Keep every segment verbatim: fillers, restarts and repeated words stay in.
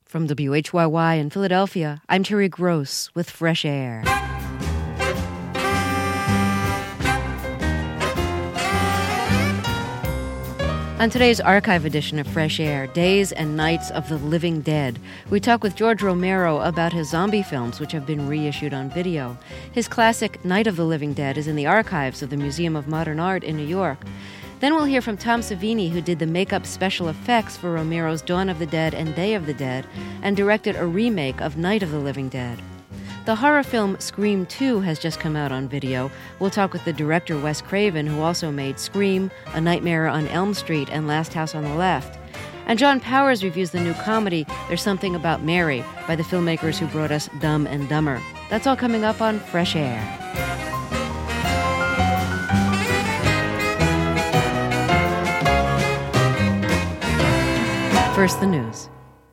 From W H Y Y in Philadelphia, I'm Terry Gross with Fresh Air. On today's archive edition of Fresh Air, Days and Nights of the Living Dead, we talk with George Romero about his zombie films, which have been reissued on video. His classic Night of the Living Dead is in the archives of the Museum of Modern Art in New York. Then we'll hear from Tom Savini, who did the makeup special effects for Romero's Dawn of the Dead and Day of the Dead, and directed a remake of Night of the Living Dead. The horror film Scream two has just come out on video. We'll talk with the director Wes Craven, who also made Scream, A Nightmare on Elm Street, and Last House on the Left. And John Powers reviews the new comedy There's Something About Mary by the filmmakers who brought us Dumb and Dumber. That's all coming up on Fresh Air. First, the news.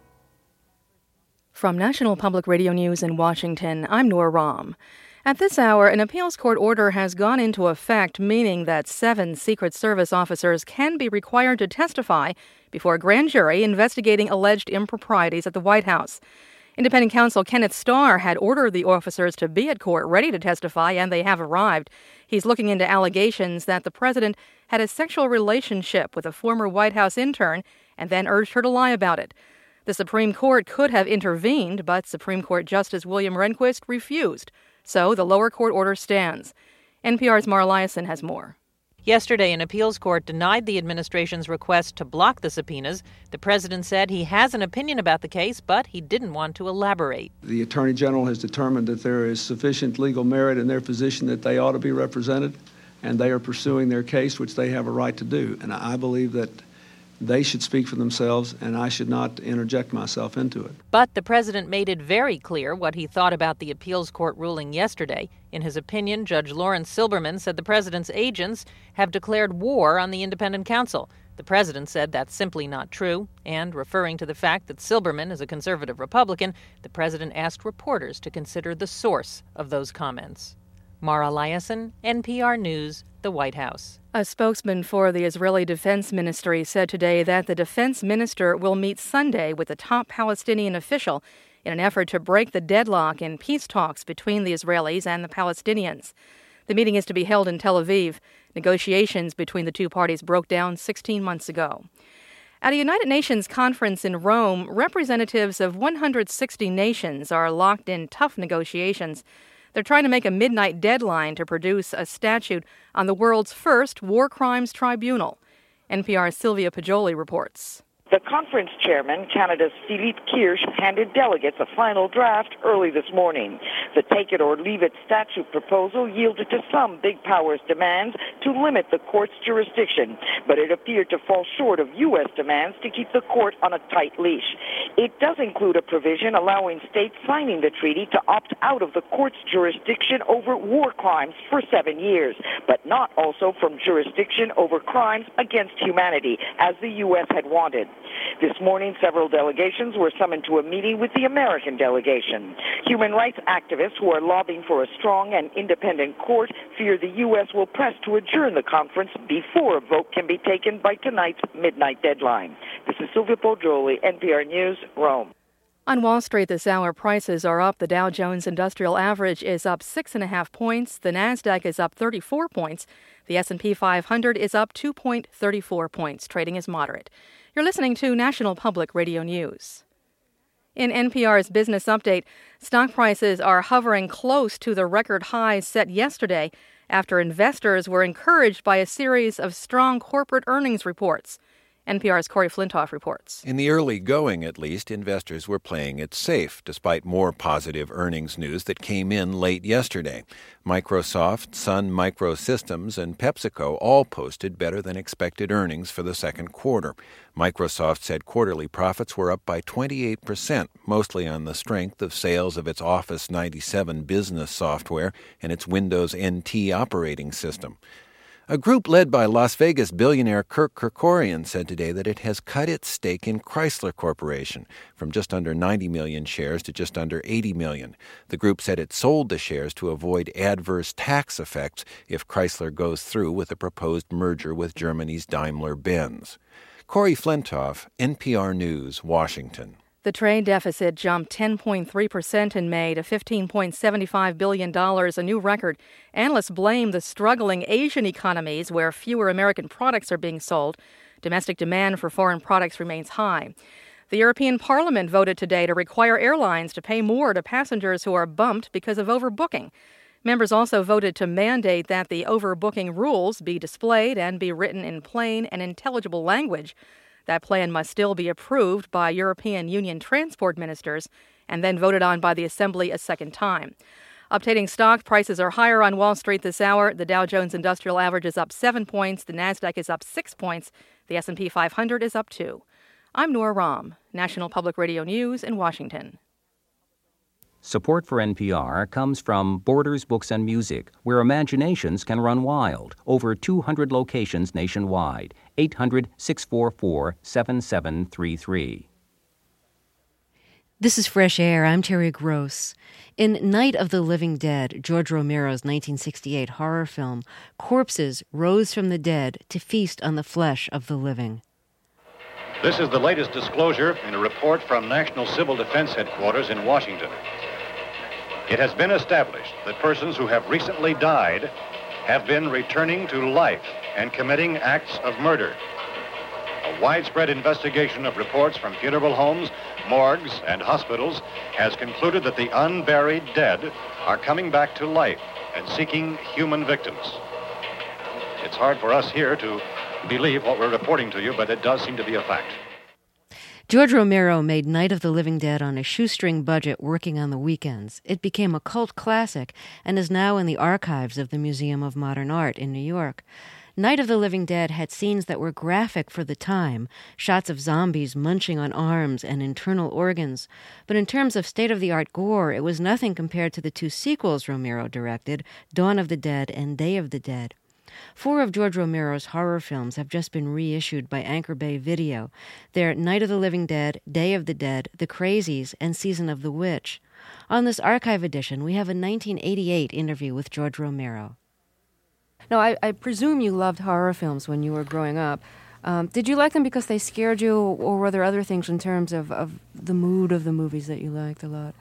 From National Public Radio News in Washington, I'm Noor Ram. At this hour, an appeals court order has gone into effect, meaning that seven Secret Service officers can be required to testify before a grand jury investigating alleged improprieties at the White House. Independent counsel Kenneth Starr had ordered the officers to be at court ready to testify, and they have arrived. He's looking into allegations that the president had a sexual relationship with a former White House intern and then urged her to lie about it. The Supreme Court could have intervened, but Supreme Court Justice William Rehnquist refused. So the lower court order stands. N P R's Mara Liasson has more. Yesterday, an appeals court denied the administration's request to block the subpoenas. The president said he has an opinion about the case, but he didn't want to elaborate. The Attorney General has determined that there is sufficient legal merit in their position that they ought to be represented, and they are pursuing their case, which they have a right to do. And I believe that they should speak for themselves, and I should not interject myself into it. But the president made it very clear what he thought about the appeals court ruling yesterday. In his opinion, Judge Lawrence Silberman said the president's agents have declared war on the independent counsel. The president said that's simply not true, and referring to the fact that Silberman is a conservative Republican, the president asked reporters to consider the source of those comments. Mara Liasson, N P R News, the White House. A spokesman for the Israeli Defense Ministry said today that the defense minister will meet Sunday with a top Palestinian official in an effort to break the deadlock in peace talks between the Israelis and the Palestinians. The meeting is to be held in Tel Aviv. Negotiations between the two parties broke down sixteen months ago. At a United Nations conference in Rome, representatives of one hundred sixty nations are locked in tough negotiations. They're trying to make a midnight deadline to produce a statute on the world's first war crimes tribunal. N P R's Sylvia Pajoli reports. The conference chairman, Canada's Philippe Kirsch, handed delegates a final draft early this morning. The take-it-or-leave-it statute proposal yielded to some big powers' demands to limit the court's jurisdiction, but it appeared to fall short of U S demands to keep the court on a tight leash. It does include a provision allowing states signing the treaty to opt out of the court's jurisdiction over war crimes for seven years, but not also from jurisdiction over crimes against humanity, as the U S had wanted. This morning, several delegations were summoned to a meeting with the American delegation. Human rights activists who are lobbying for a strong and independent court fear the U S will press to adjourn the conference before a vote can be taken by tonight's midnight deadline. This is Sylvia Poggioli, N P R News, Rome. On Wall Street this hour, prices are up. The Dow Jones Industrial Average is up six and a half points. The Nasdaq is up thirty-four points. The S and P five hundred is up two point three four points. Trading is moderate. You're listening to National Public Radio News. In N P R's Business Update, stock prices are hovering close to the record highs set yesterday after investors were encouraged by a series of strong corporate earnings reports. N P R's Corey Flintoff reports. In the early going, at least, investors were playing it safe, despite more positive earnings news that came in late yesterday. Microsoft, Sun Microsystems, and PepsiCo all posted better than expected earnings for the second quarter. Microsoft said quarterly profits were up by twenty-eight percent, mostly on the strength of sales of its Office ninety-seven business software and its Windows N T operating system. A group led by Las Vegas billionaire Kirk Kerkorian said today that it has cut its stake in Chrysler Corporation from just under ninety million shares to just under eighty million. The group said it sold the shares to avoid adverse tax effects if Chrysler goes through with a proposed merger with Germany's Daimler-Benz. Corey Flintoff, N P R News, Washington. The trade deficit jumped ten point three percent in May to fifteen point seven five billion dollars, a new record. Analysts blame the struggling Asian economies where fewer American products are being sold. Domestic demand for foreign products remains high. The European Parliament voted today to require airlines to pay more to passengers who are bumped because of overbooking. Members also voted to mandate that the overbooking rules be displayed and be written in plain and intelligible language. That plan must still be approved by European Union transport ministers and then voted on by the Assembly a second time. Updating stock prices are higher on Wall Street this hour. The Dow Jones Industrial Average is up seven points. The Nasdaq is up six points. The S and P five hundred is up two. I'm Nora Rahm, National Public Radio News in Washington. Support for N P R comes from Borders Books and Music, where imaginations can run wild. Over two hundred locations nationwide. eight hundred, six four four, seven seven three three. This is Fresh Air. I'm Terry Gross. In Night of the Living Dead, George Romero's nineteen sixty-eight horror film, corpses rose from the dead to feast on the flesh of the living. This is the latest disclosure in a report from National Civil Defense Headquarters in Washington. It has been established that persons who have recently died have been returning to life and committing acts of murder. A widespread investigation of reports from funeral homes, morgues, and hospitals has concluded that the unburied dead are coming back to life and seeking human victims. It's hard for us here to believe what we're reporting to you, but it does seem to be a fact. George Romero made Night of the Living Dead on a shoestring budget working on the weekends. It became a cult classic and is now in the archives of the Museum of Modern Art in New York. Night of the Living Dead had scenes that were graphic for the time, shots of zombies munching on arms and internal organs. But in terms of state-of-the-art gore, it was nothing compared to the two sequels Romero directed, Dawn of the Dead and Day of the Dead. Four of George Romero's horror films have just been reissued by Anchor Bay Video. They're Night of the Living Dead, Day of the Dead, The Crazies, and Season of the Witch. On this archive edition, we have a nineteen eighty-eight interview with George Romero. Now, I, I presume you loved horror films when you were growing up. Um, did you like them because they scared you, or were there other things in terms of, of the mood of the movies that you liked a lot?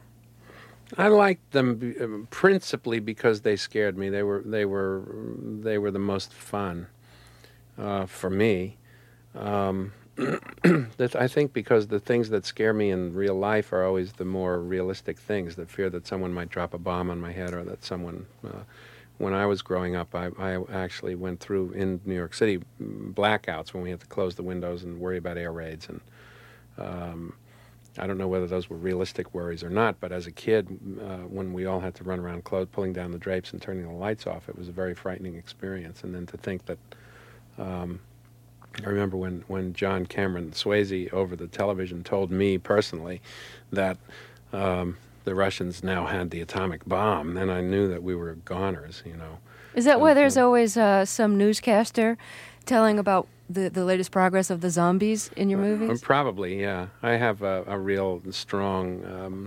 I liked them principally because they scared me. They were they were they were the most fun uh, for me. Um, that I think because the things that scare me in real life are always the more realistic things. The fear that someone might drop a bomb on my head, or that someone. Uh, when I was growing up, I, I actually went through in New York City blackouts when we had to close the windows and worry about air raids and. Um, I don't know whether those were realistic worries or not, but as a kid, uh, when we all had to run around clothes, pulling down the drapes and turning the lights off, it was a very frightening experience. And then to think that, um, I remember when, when John Cameron Swayze over the television told me personally that um, the Russians now had the atomic bomb, then I knew that we were goners, you know. Is that and, why there's uh, always uh, some newscaster telling about the, the latest progress of the zombies in your movies? Uh, probably, yeah. I have a, a real strong um,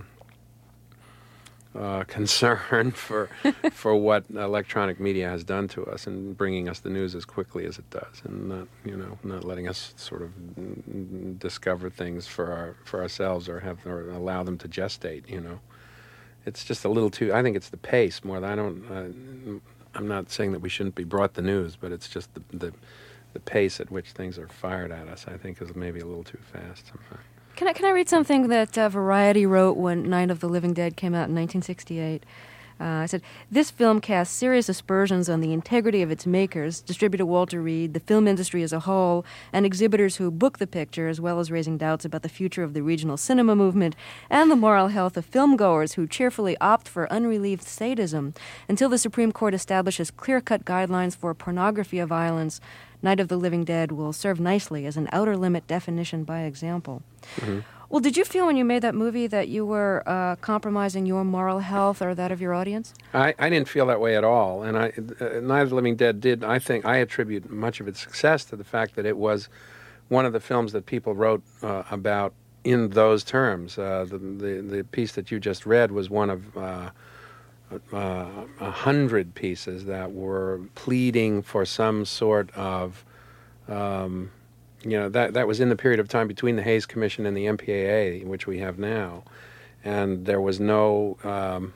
uh, concern for for what electronic media has done to us and bringing us the news as quickly as it does, and not you know not letting us sort of n- discover things for our for ourselves or have or allow them to gestate. You know, it's just a little too. I think it's the pace more than I don't. Uh, I'm not saying that we shouldn't be brought the news, but it's just the the. The pace at which things are fired at us, I think, is maybe a little too fast sometimes. Can I can I read something that uh, Variety wrote when Night of the Living Dead came out in nineteen sixty-eight? Uh, I said, this film casts serious aspersions on the integrity of its makers, distributor Walter Reed, the film industry as a whole, and exhibitors who book the picture, as well as raising doubts about the future of the regional cinema movement and the moral health of filmgoers who cheerfully opt for unrelieved sadism. Until the Supreme Court establishes clear-cut guidelines for pornography of violence, Night of the Living Dead will serve nicely as an outer limit definition by example. Mm-hmm. Well, did you feel when you made that movie that you were uh, compromising your moral health or that of your audience? I, I didn't feel that way at all. And I, uh, Night of the Living Dead did, I think, I attribute much of its success to the fact that it was one of the films that people wrote uh, about in those terms. Uh, the, the the piece that you just read was one of uh, uh, a hundred pieces that were pleading for some sort of... Um, you know, that that was in the period of time between the Hays Commission and the M P A A, which we have now, and there was no um,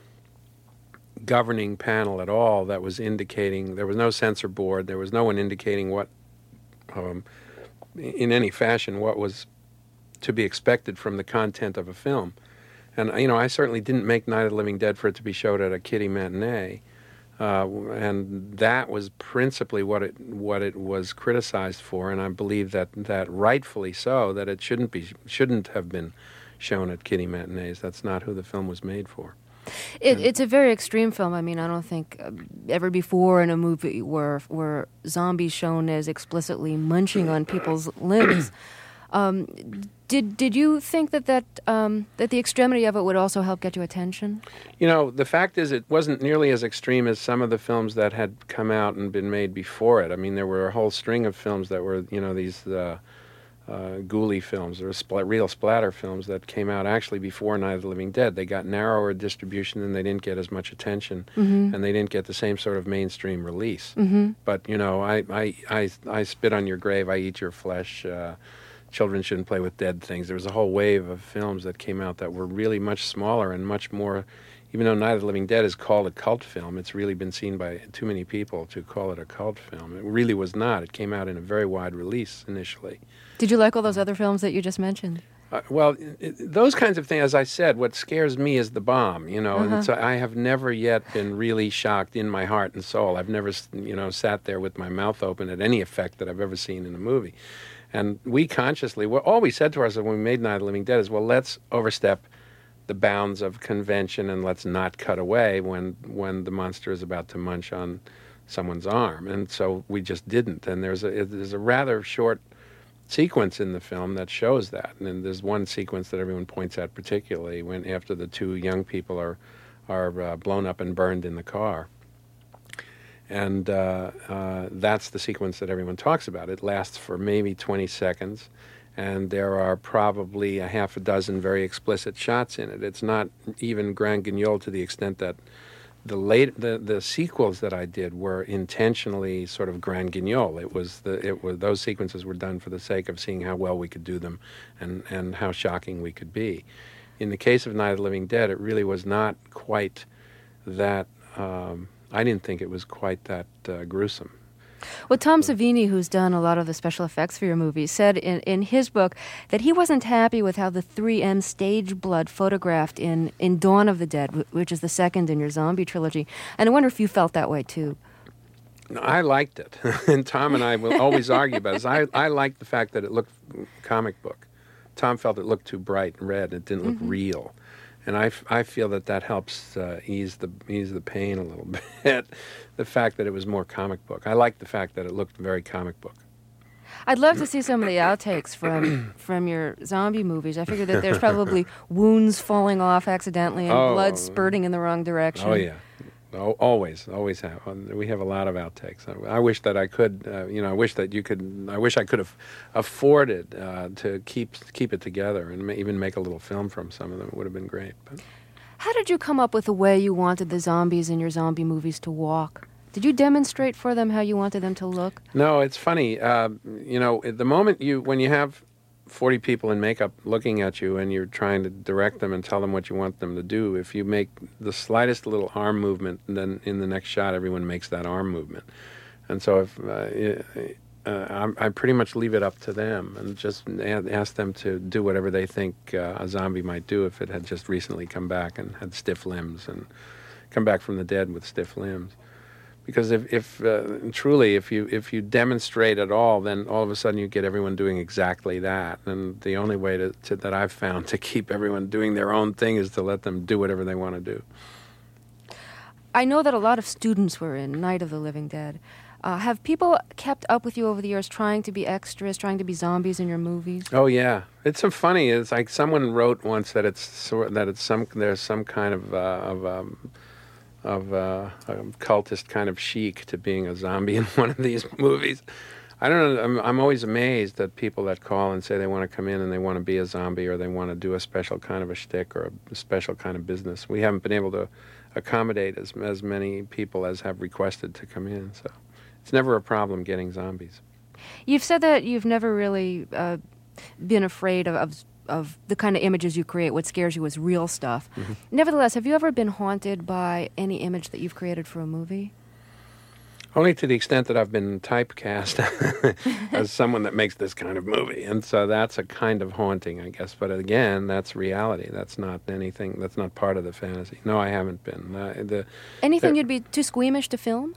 governing panel at all that was indicating. There was no censor board. There was no one indicating what, um, in any fashion, what was to be expected from the content of a film. And, you know, I certainly didn't make Night of the Living Dead for it to be showed at a kiddie matinee. Uh, and that was principally what it what it was criticized for, and I believe that, that rightfully so, that it shouldn't be shouldn't have been shown at kiddie matinees. That's not who the film was made for. It, it's a very extreme film. I mean, I don't think uh, ever before in a movie were were zombies shown as explicitly munching on people's limbs. Um, did did you think that that um, that the extremity of it would also help get you attention? You know, the fact is, it wasn't nearly as extreme as some of the films that had come out and been made before it. I mean, there were a whole string of films that were, you know, these uh, uh, ghoulie films or spl- real splatter films that came out actually before Night of the Living Dead. They got narrower distribution and they didn't get as much attention, mm-hmm. and they didn't get the same sort of mainstream release. Mm-hmm. But you know, I, I I I spit on your grave, I eat your flesh. Uh, Children Shouldn't Play with Dead Things. There was a whole wave of films that came out that were really much smaller and much more, even though Night of the Living Dead is called a cult film, it's really been seen by too many people to call it a cult film. It really was not. It came out in a very wide release initially. Did you like all those other films that you just mentioned? Uh, well, it, it, those kinds of things, as I said, what scares me is the bomb, you know, uh-huh. and so I have never yet been really shocked in my heart and soul. I've never, you know, sat there with my mouth open at any effect that I've ever seen in a movie. And we consciously, well, all we said to ourselves when we made Night of the Living Dead is, well, let's overstep the bounds of convention and let's not cut away when when the monster is about to munch on someone's arm. And so we just didn't. And there's a there's a rather short sequence in the film that shows that. And there's one sequence that everyone points at particularly when after the two young people are are uh, blown up and burned in the car. And uh, uh, that's the sequence that everyone talks about. It lasts for maybe twenty seconds, and there are probably a half a dozen very explicit shots in it. It's not even grand guignol to the extent that the late the, the sequels that I did were intentionally sort of grand guignol. It was the it was those sequences were done for the sake of seeing how well we could do them, and and how shocking we could be. In the case of Night of the Living Dead, it really was not quite that. Um, I didn't think it was quite that uh, gruesome. Well, Tom Savini, who's done a lot of the special effects for your movies, said in, in his book that he wasn't happy with how the three M stage blood photographed in, in Dawn of the Dead, which is the second in your zombie trilogy. And I wonder if you felt that way, too. I liked it. And Tom and I will always argue about this. I, I liked the fact that it looked comic book. Tom felt it looked too bright and red. It didn't look mm-hmm. real. And I, f- I feel that that helps uh, ease the ease the pain a little bit. The fact that it was more comic book. I like the fact that it looked very comic book. I'd love to see some of the outtakes from from your zombie movies. I figure that there's probably wounds falling off accidentally and oh, blood spurting in the wrong direction. Oh yeah, oh, always, always have. We have a lot of outtakes. I, I wish that I could. Uh, you know, I wish that you could. I wish I could have afforded uh, to keep keep it together and ma- even make a little film from some of them. It would have been great. But. How did you come up with the way you wanted the zombies in your zombie movies to walk? Did you demonstrate for them how you wanted them to look? No, it's funny. Uh, you know, at the moment you, when you have forty people in makeup looking at you and you're trying to direct them and tell them what you want them to do, if you make the slightest little arm movement, then in the next shot everyone makes that arm movement. And so if uh, uh, I, I pretty much leave it up to them and just ask them to do whatever they think uh, a zombie might do if it had just recently come back and had stiff limbs and come back from the dead with stiff limbs. Because if, if uh, truly, if you if you demonstrate at all, then all of a sudden you get everyone doing exactly that. And the only way to, to, that I've found to keep everyone doing their own thing is to let them do whatever they want to do. I know that a lot of students were in Night of the Living Dead. Uh, have people kept up with you over the years, trying to be extras, trying to be zombies in your movies? Oh yeah, it's so funny. It's like someone wrote once that it's sort that it's some there's some kind of uh, of. Um, of uh, a cultist kind of chic to being a zombie in one of these movies. I don't know, I'm, I'm always amazed at people that call and say they want to come in and they want to be a zombie or they want to do a special kind of a shtick or a special kind of business. We haven't been able to accommodate as as many people as have requested to come in, so it's never a problem getting zombies. You've said that you've never really uh, been afraid of, of of the kind of images you create. What scares you is real stuff. Mm-hmm. Nevertheless, have you ever been haunted by any image that you've created for a movie? Only to the extent that I've been typecast as someone that makes this kind of movie. And so that's a kind of haunting, I guess. But again, that's reality. That's not anything, that's not part of the fantasy. No, I haven't been. Uh, the, Anything you'd be too squeamish to film?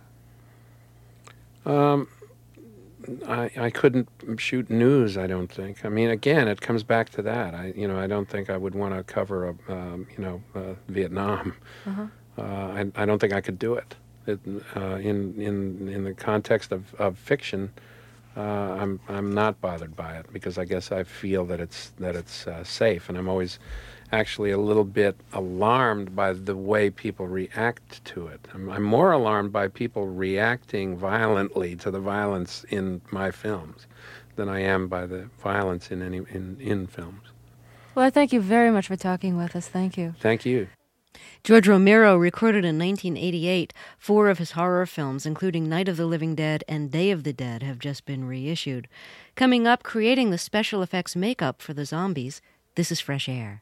Um, I, I couldn't shoot news, I don't think. I mean, again, it comes back to that. I, you know, I don't think I would want to cover, a, um, you know, uh, Vietnam. Uh-huh. Uh, I, I don't think I could do it. It, uh, in in in the context of, of fiction, uh, I'm I'm not bothered by it because I guess I feel that it's that it's uh, safe, and I'm always actually a little bit alarmed by the way people react to it. I'm, I'm more alarmed by people reacting violently to the violence in my films than I am by the violence in any in, in films. Well, I thank you very much for talking with us. Thank you. Thank you. George Romero recorded in nineteen eighty-eight. Four of his horror films, including Night of the Living Dead and Day of the Dead, have just been reissued. Coming up, creating the special effects makeup for the zombies, this is Fresh Air.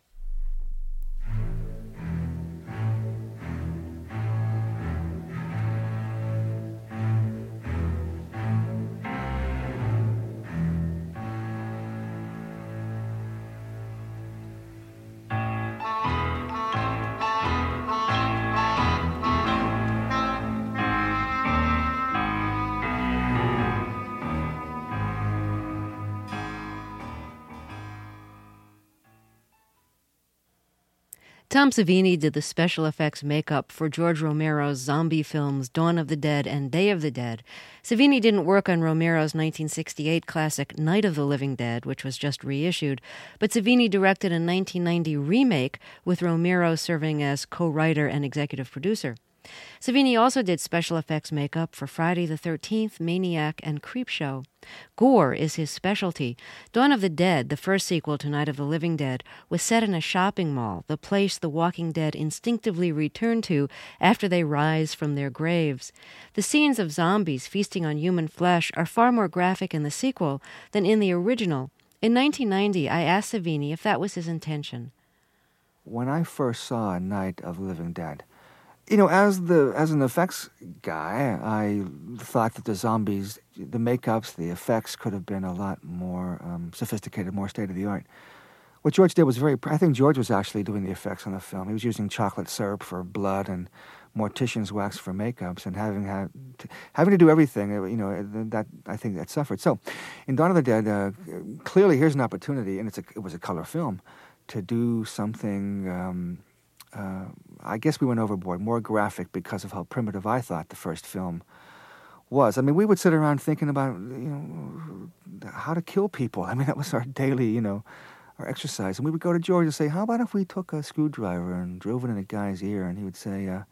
Tom Savini did the special effects makeup for George Romero's zombie films Dawn of the Dead and Day of the Dead. Savini didn't work on Romero's nineteen sixty-eight classic Night of the Living Dead, which was just reissued, but Savini directed a nineteen ninety remake with Romero serving as co-writer and executive producer. Savini also did special effects makeup for Friday the thirteenth, Maniac, and Creepshow. Gore is his specialty. Dawn of the Dead, the first sequel to Night of the Living Dead, was set in a shopping mall, the place the Walking Dead instinctively return to after they rise from their graves. The scenes of zombies feasting on human flesh are far more graphic in the sequel than in the original. In nineteen ninety, I asked Savini if that was his intention. When I first saw Night of the Living Dead, you know, as the as an effects guy, I thought that the zombies, the makeups, the effects could have been a lot more um, sophisticated, more state-of-the-art. What George did was very... I think George was actually doing the effects on the film. He was using chocolate syrup for blood and mortician's wax for makeups, and having had to, having to do everything, you know, that I think that suffered. So, in Dawn of the Dead, uh, clearly here's an opportunity, and it's a, it was a color film, to do something... Um, Uh, I guess we went overboard, more graphic because of how primitive I thought the first film was. I mean, we would sit around thinking about, you know, how to kill people. I mean, that was our daily, you know, our exercise. And we would go to George and say, how about if we took a screwdriver and drove it in a guy's ear? And he would say, uh,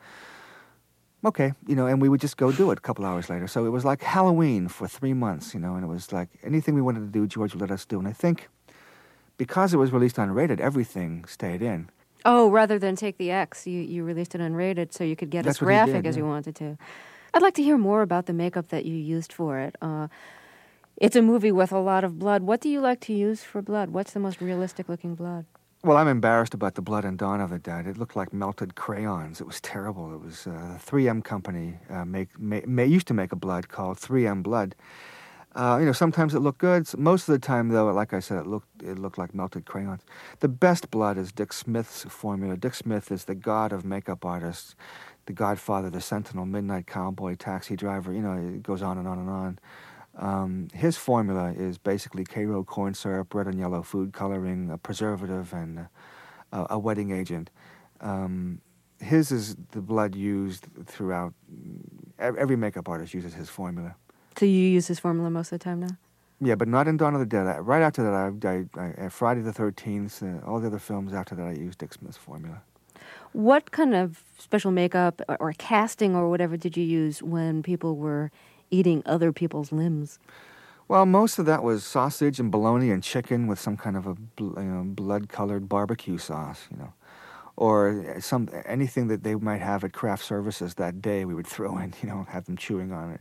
okay, you know, and we would just go do it a couple hours later. So it was like Halloween for three months, you know, and it was like anything we wanted to do, George would let us do. And I think because it was released unrated, everything stayed in. Oh, rather than take the X, you, you released it unrated so you could get That's as what he graphic did, as yeah. you wanted to. I'd like to hear more about the makeup that you used for it. Uh, it's a movie with a lot of blood. What do you like to use for blood? What's the most realistic-looking blood? Well, I'm embarrassed about the blood in Dawn of the Dead. It looked like melted crayons. It was terrible. It was uh, three M company uh, make, make, may, used to make a blood called three M blood. Uh, you know, sometimes it looked good. Most of the time, though, like I said, it looked it looked like melted crayons. The best blood is Dick Smith's formula. Dick Smith is the god of makeup artists, the Godfather, the Sentinel, Midnight Cowboy, Taxi Driver. You know, it goes on and on and on. Um, his formula is basically Karo corn syrup, red and yellow food coloring, a preservative, and a, a wetting agent. Um, his is the blood used throughout. Every makeup artist uses his formula. So you use this formula most of the time now? Yeah, but not in Dawn of the Dead. Right after that, I, I, I Friday the thirteenth, uh, all the other films after that, I used Dick Smith's formula. What kind of special makeup or, or casting or whatever did you use when people were eating other people's limbs? Well, most of that was sausage and bologna and chicken with some kind of a bl- you know, blood-colored barbecue sauce, you know. Or some anything that they might have at craft services that day we would throw in, you know, have them chewing on it.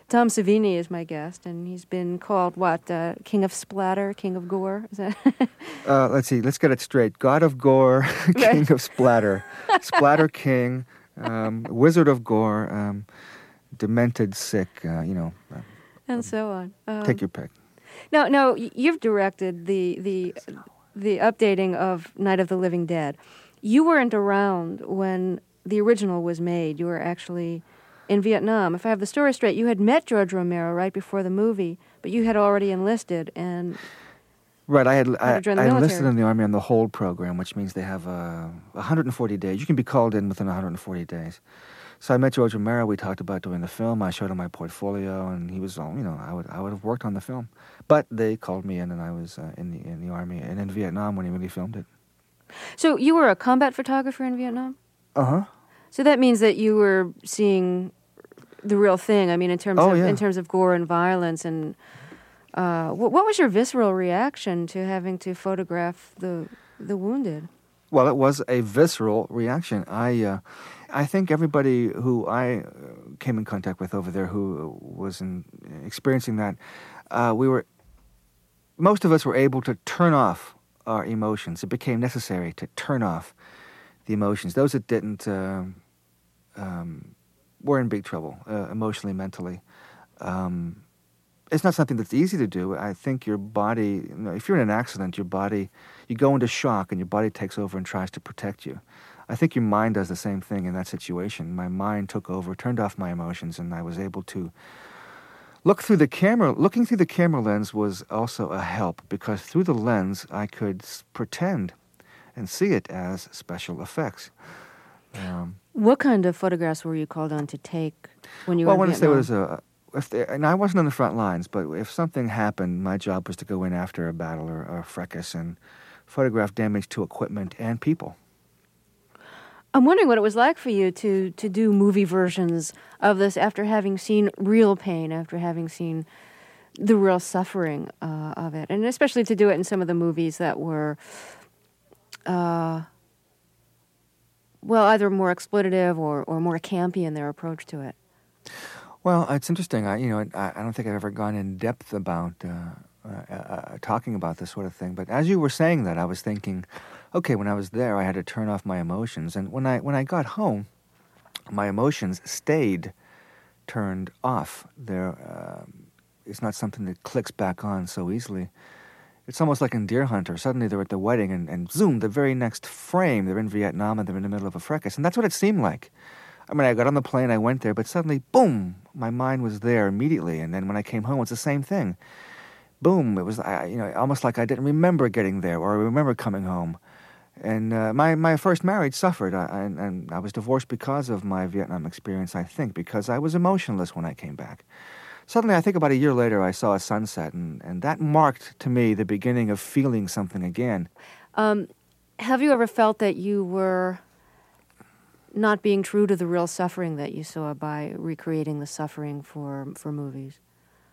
Tom Savini is my guest, and he's been called, what, uh, King of Splatter, King of Gore? Is that uh, let's see, let's get it straight. God of Gore, King of Splatter, Splatter King, um, Wizard of Gore, um, Demented Sick, uh, you know. Uh, and so on. Um, take your pick. No, no, you've directed the, the, the updating of Night of the Living Dead. You weren't around when the original was made. You were actually in Vietnam. If I have the story straight, you had met George Romero right before the movie, but you had already enlisted and right. I had I, had I enlisted in the Army on the hold program, which means they have uh, one hundred forty days. You can be called in within one hundred forty days. So I met George Romero. We talked about doing the film. I showed him my portfolio, and he was, all you know, I would I would have worked on the film, but they called me in, and I was uh, in the in the Army and in Vietnam when he really filmed it. So you were a combat photographer in Vietnam? Uh huh. So that means that you were seeing the real thing. I mean, in terms oh, of yeah. in terms of gore and violence, and uh, what, what was your visceral reaction to having to photograph the the wounded? Well, it was a visceral reaction. I, uh, I think everybody who I came in contact with over there who was in, experiencing that, uh, we were, most of us were able to turn off our emotions. It became necessary to turn off the emotions. Those that didn't uh, um, were in big trouble, uh, emotionally, mentally. Um, it's not something that's easy to do. I think your body, you know, if you're in an accident, your body, you go into shock and your body takes over and tries to protect you. I think your mind does the same thing in that situation. My mind took over, turned off my emotions, and I was able to look through the camera. Looking through the camera lens was also a help, because through the lens I could s- pretend and see it as special effects. Um, what kind of photographs were you called on to take when you well, were in once Vietnam? there was a, if there, and I wasn't on the front lines, but if something happened, my job was to go in after a battle or, or a fracas and photograph damage to equipment and people. I'm wondering what it was like for you to, to do movie versions of this after having seen real pain, after having seen the real suffering uh, of it, and especially to do it in some of the movies that were, uh, well, either more exploitative or, or more campy in their approach to it. Well, it's interesting. I, you know, I, I don't think I've ever gone in depth about uh, uh, uh, talking about this sort of thing. But as you were saying that, I was thinking, okay, when I was there, I had to turn off my emotions, and when I when I got home, my emotions stayed turned off. There, uh, it's not something that clicks back on so easily. It's almost like in Deer Hunter. Suddenly they're at the wedding, and, and zoom, the very next frame, they're in Vietnam, and they're in the middle of a fracas, and that's what it seemed like. I mean, I got on the plane, I went there, but suddenly, boom, my mind was there immediately. And then when I came home, it's the same thing. Boom, it was, I, you know, almost like I didn't remember getting there, or I remember coming home. And uh, my, my first marriage suffered, I, I, and I was divorced because of my Vietnam experience, I think, because I was emotionless when I came back. Suddenly, I think about a year later, I saw a sunset, and, and that marked to me the beginning of feeling something again. Um, have you ever felt that you were not being true to the real suffering that you saw by recreating the suffering for for movies?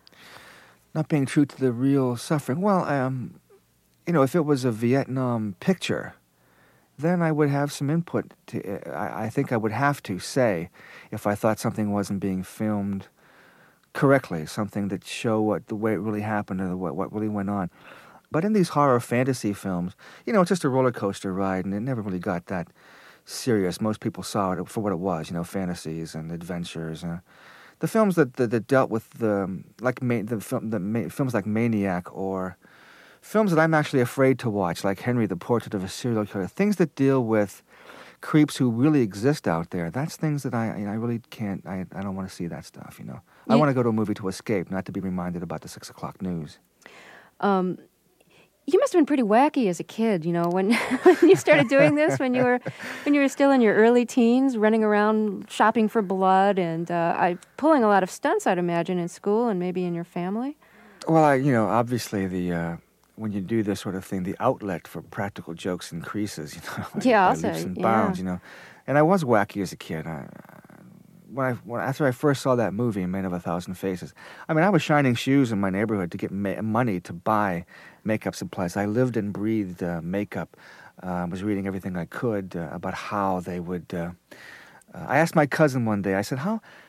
Not being true to the real suffering. Well, um, you know, if it was a Vietnam picture, then I would have some input. To, I, I think I would have to say if I thought something wasn't being filmed correctly, something that show what the way it really happened or what what really went on. But in these horror fantasy films, you know, it's just a roller coaster ride, and it never really got that serious. Most people saw it for what it was, you know, fantasies and adventures. Uh, the films that, that that dealt with the like ma- the film the ma- films like Maniac, or films that I'm actually afraid to watch, like Henry, the Portrait of a Serial Killer. Things that deal with creeps who really exist out there. That's things that I you know, I really can't. I I don't want to see that stuff. You know, you, I want to go to a movie to escape, not to be reminded about the six o'clock news. Um. You must have been pretty wacky as a kid, you know, when, when you started doing this, when you were when you were still in your early teens, running around shopping for blood and uh, I, pulling a lot of stunts, I'd imagine, in school and maybe in your family. Well, I, you know, obviously the uh, when you do this sort of thing, the outlet for practical jokes increases, you know, yeah, by I'll say, leaps and yeah. bounds, you know. And I was wacky as a kid. I, When I, when, after I first saw that movie, Man of a Thousand Faces, I mean, I was shining shoes in my neighborhood to get ma- money to buy makeup supplies. I lived and breathed uh, makeup. I uh, was reading everything I could uh, about how they would... Uh, uh, I asked my cousin one day, I said, how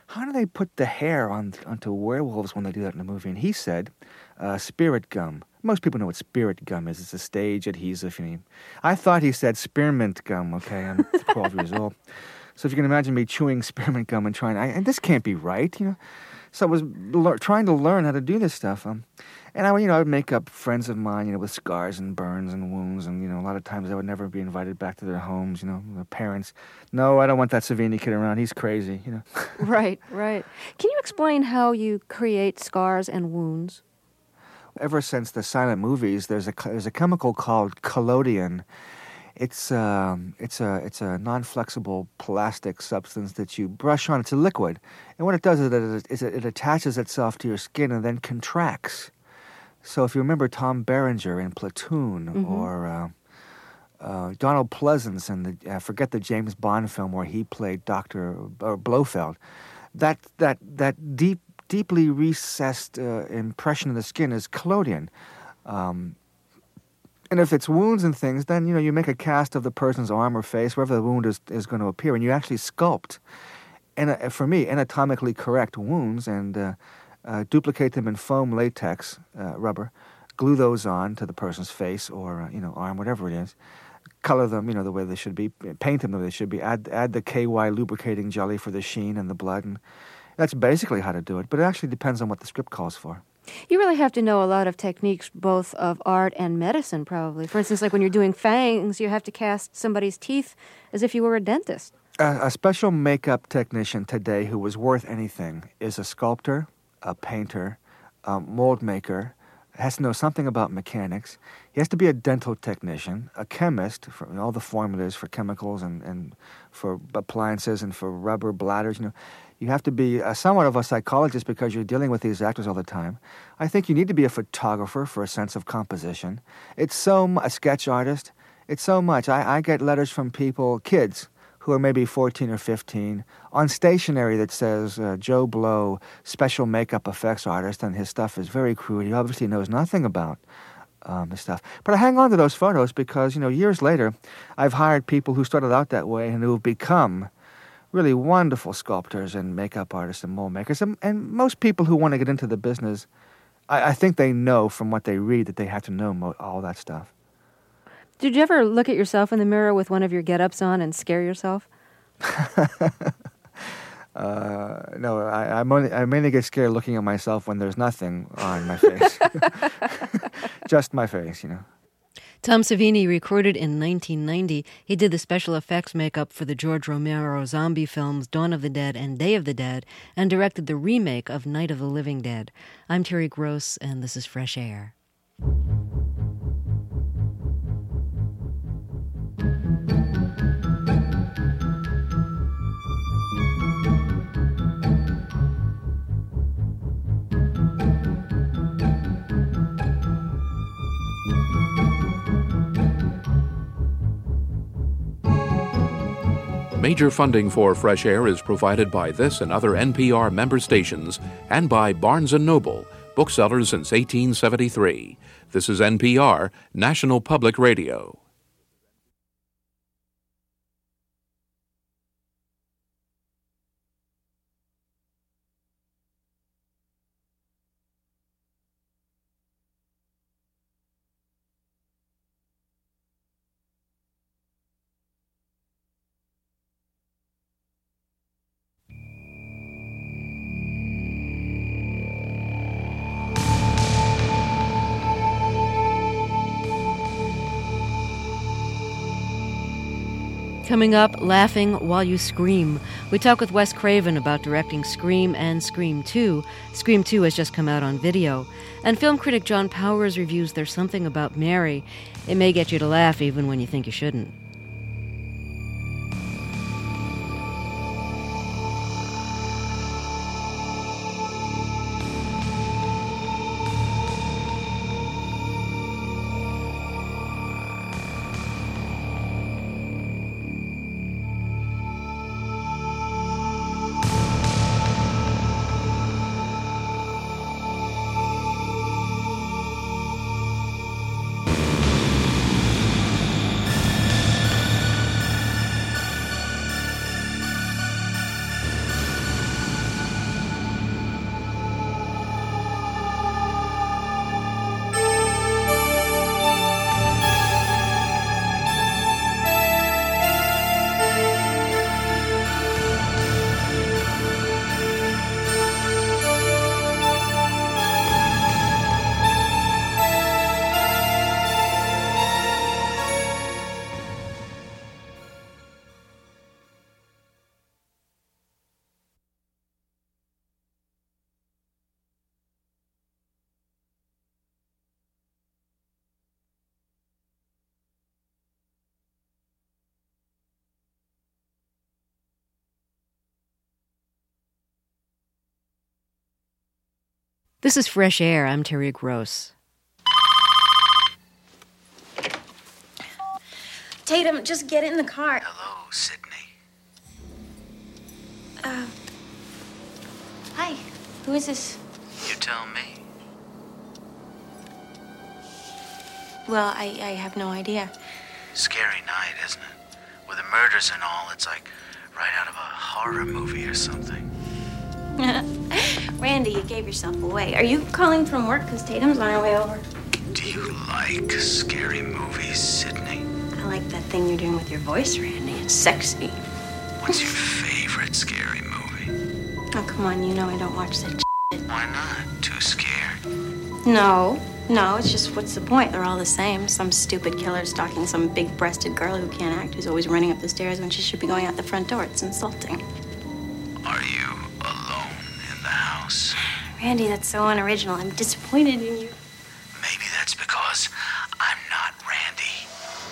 how do they put the hair on onto werewolves when they do that in the movie? And he said, uh, spirit gum. Most people know what spirit gum is. It's a stage adhesive. You know. I thought he said spearmint gum, okay? I'm twelve years old. So if you can imagine me chewing spearmint gum and trying, I, and this can't be right, you know? So I was le- trying to learn how to do this stuff. Um, and I would, you know, I would make up friends of mine, you know, with scars and burns and wounds. And, you know, a lot of times I would never be invited back to their homes, you know, their parents. No, I don't want that Savini kid around. He's crazy, you know. Right, right. Can you explain how you create scars and wounds? Ever since the silent movies, there's a, there's a chemical called collodion. It's um, it's a it's a non-flexible plastic substance that you brush on. It's a liquid, and what it does is it, is it, it attaches itself to your skin and then contracts. So if you remember Tom Berenger in Platoon, mm-hmm. or uh, uh, Donald Pleasance in the I forget the James Bond film where he played Doctor or Blofeld, that that that deep deeply recessed uh, impression of the skin is collodion. Um, And if it's wounds and things, then, you know, you make a cast of the person's arm or face, wherever the wound is, is going to appear, and you actually sculpt, and uh, for me, anatomically correct wounds and uh, uh, duplicate them in foam latex uh, rubber, glue those on to the person's face or, uh, you know, arm, whatever it is, color them, you know, the way they should be, paint them the way they should be, add, add the K Y lubricating jelly for the sheen and the blood, and that's basically how to do it, but it actually depends on what the script calls for. You really have to know a lot of techniques, both of art and medicine, probably. For instance, like when you're doing fangs, you have to cast somebody's teeth as if you were a dentist. Uh, a special makeup technician today who was worth anything is a sculptor, a painter, a mold maker, has to know something about mechanics. He has to be a dental technician, a chemist for all the formulas for chemicals and, and for appliances and for rubber bladders, you know. You have to be a, somewhat of a psychologist because you're dealing with these actors all the time. I think you need to be a photographer for a sense of composition. It's so mu- a sketch artist. It's so much. I, I get letters from people, kids, who are maybe fourteen or fifteen, on stationery that says uh, Joe Blow, special makeup effects artist, and his stuff is very crude. He obviously knows nothing about um, this stuff. But I hang on to those photos because, you know, years later, I've hired people who started out that way and who have become really wonderful sculptors and makeup artists and mold makers. And, and most people who want to get into the business, I, I think they know from what they read that they have to know mo- all that stuff. Did you ever look at yourself in the mirror with one of your get-ups on and scare yourself? uh, no, I, I'm only, I mainly get scared looking at myself when there's nothing on my face. Just my face, you know. Tom Savini recorded in nineteen ninety. He did the special effects makeup for the George Romero zombie films Dawn of the Dead and Day of the Dead, and directed the remake of Night of the Living Dead. I'm Terry Gross, and this is Fresh Air. Major funding for Fresh Air is provided by this and other N P R member stations and by Barnes and Noble, booksellers since eighteen seventy-three. This is N P R, National Public Radio. Coming up, Laughing While You Scream. We talk with Wes Craven about directing Scream and Scream two. Scream two has just come out on video. And film critic John Powers reviews There's Something About Mary. It may get you to laugh even when you think you shouldn't. This is Fresh Air. I'm Terry Gross. Tatum, just get in the car. Hello, Sydney. Uh, hi. Who is this? You tell me. Well, I, I have no idea. Scary night, isn't it? With the murders and all, it's like right out of a horror movie or something. Randy, you gave yourself away. Are you calling from work? Because Tatum's on her way over. Do you like scary movies, Sydney? I like that thing you're doing with your voice, Randy. It's sexy. What's your favorite scary movie? Oh, come on. You know I don't watch that shit. Why not? Too scared? No. No, it's just, what's the point? They're all the same. Some stupid killer stalking some big-breasted girl who can't act, who's always running up the stairs when she should be going out the front door. It's insulting. Are you alone in the house? Randy, that's so unoriginal. I'm disappointed in you. Maybe that's because I'm not Randy.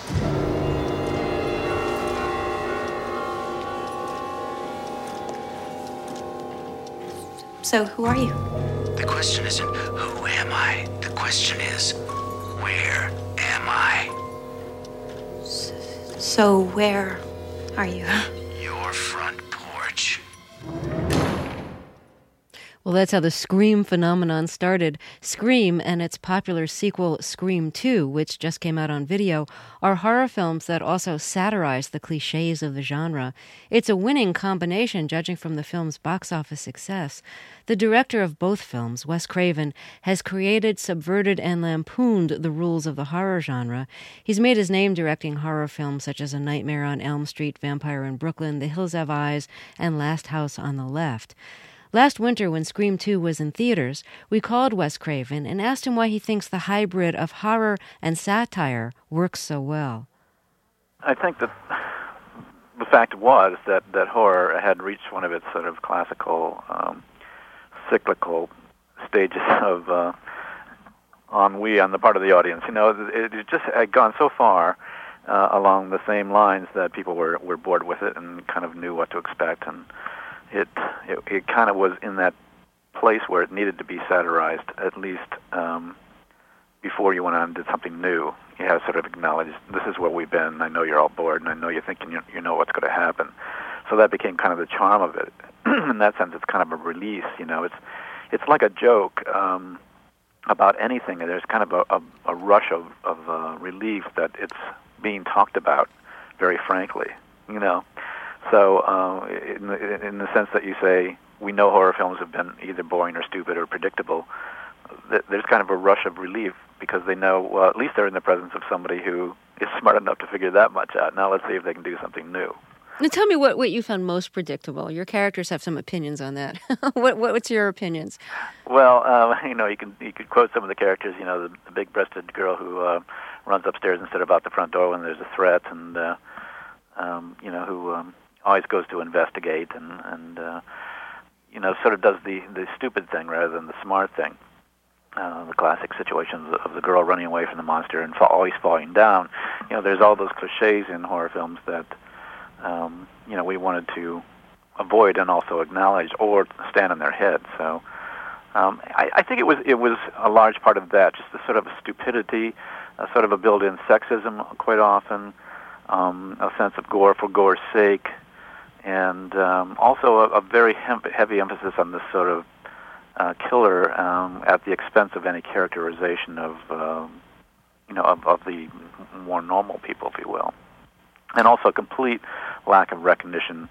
So, who are you? The question isn't, who am I? The question is, where am I? So, so where are you? Your front porch. Well, that's how the Scream phenomenon started. Scream and its popular sequel, Scream two, which just came out on video, are horror films that also satirize the cliches of the genre. It's a winning combination, judging from the film's box office success. The director of both films, Wes Craven, has created, subverted, and lampooned the rules of the horror genre. He's made his name directing horror films such as A Nightmare on Elm Street, Vampire in Brooklyn, The Hills Have Eyes, and Last House on the Left. Last winter, when Scream two was in theaters, we called Wes Craven and asked him why he thinks the hybrid of horror and satire works so well. I think that the fact was that, that horror had reached one of its sort of classical, um, cyclical stages of uh, ennui on the part of the audience. You know, it, it just had gone so far uh, along the same lines that people were, were bored with it and kind of knew what to expect, and It, it it kind of was in that place where it needed to be satirized, at least um, before you went on and did something new. You had to sort of acknowledge, this is where we've been, I know you're all bored, and I know you're thinking you, you know what's going to happen. So that became kind of the charm of it. In that sense, it's kind of a release, you know. It's it's like a joke um, about anything. There's kind of a, a, a rush of, of uh, relief that it's being talked about, very frankly, you know. So, uh, in, the, in the sense that you say, we know horror films have been either boring or stupid or predictable, th- there's kind of a rush of relief because they know, well, at least they're in the presence of somebody who is smart enough to figure that much out. Now let's see if they can do something new. Now tell me what, what you found most predictable. Your characters have some opinions on that. what, what What's your opinions? Well, uh, you know, you can you could quote some of the characters. You know, the, the big-breasted girl who uh, runs upstairs instead of out the front door when there's a threat, and uh, um, you know who. Um, always goes to investigate and, and uh, you know, sort of does the, the stupid thing rather than the smart thing. Uh, the classic situations of the girl running away from the monster and fa- always falling down. You know, there's all those cliches in horror films that, um, you know, we wanted to avoid and also acknowledge or stand on their head. So um, I, I think it was it was a large part of that, just the sort of stupidity, a sort of a built-in sexism quite often, um, a sense of gore for gore's sake, and um, also a, a very hem- heavy emphasis on this sort of uh, killer um, at the expense of any characterization of, um, you know, of, of the more normal people, if you will, and also a complete lack of recognition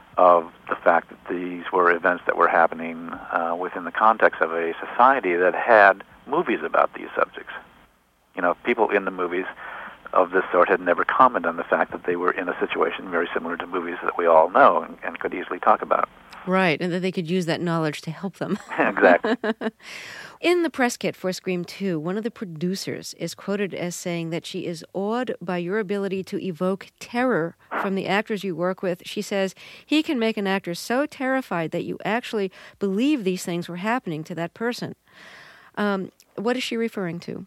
of the fact that these were events that were happening uh, within the context of a society that had movies about these subjects. You know, people in the movies of this sort had never commented on the fact that they were in a situation very similar to movies that we all know and, and could easily talk about. Right, and that they could use that knowledge to help them. Exactly. In the press kit for Scream two, one of the producers is quoted as saying that she is awed by your ability to evoke terror from the actors you work with. She says he can make an actor so terrified that you actually believe these things were happening to that person. Um, what is she referring to?